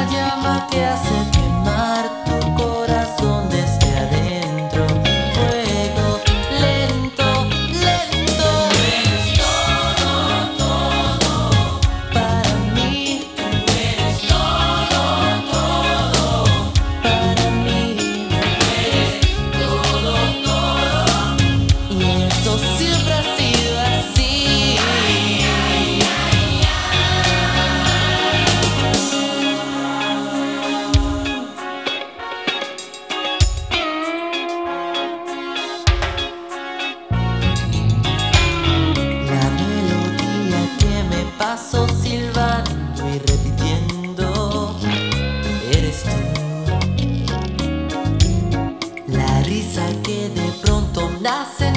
llama que hace quemar tu corazón desde adentro. Fuego lento, lento. Tú eres todo, todo para mí. Tú eres todo, todo para mí. Tú eres todo, todo. Y eso siempre ha sido así. Paso silbando y repitiendo, eres tú. La risa que de pronto nace